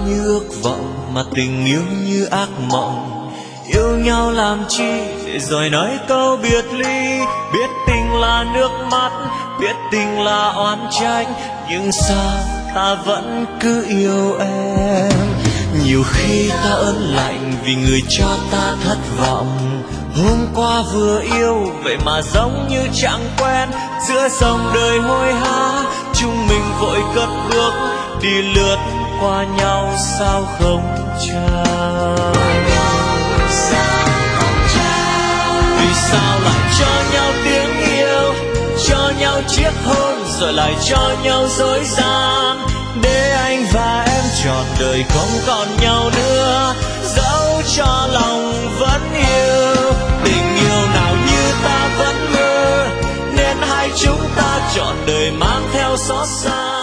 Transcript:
như ước vọng mà tình yêu như ác mộng. Yêu nhau làm chi để rồi nói câu biệt ly, biết tình là nước mắt, biết tình là oán trách, nhưng sao ta vẫn cứ yêu em. Nhiều khi ta ớn lạnh vì người cho ta thất vọng. Hôm qua vừa yêu vậy mà giống như chẳng quen, giữa dòng đời hối hả chúng mình vội cất bước đi lướt qua nhau sao không chào. Vì sao lại cho nhau tiếng yêu, cho nhau chiếc hôn rồi lại cho nhau dối gian, để anh và em trọn đời không còn nhau nữa, dẫu cho lòng vẫn yêu. Tình yêu nào như ta vẫn mơ, nên hai chúng ta trọn đời mang theo xót xa.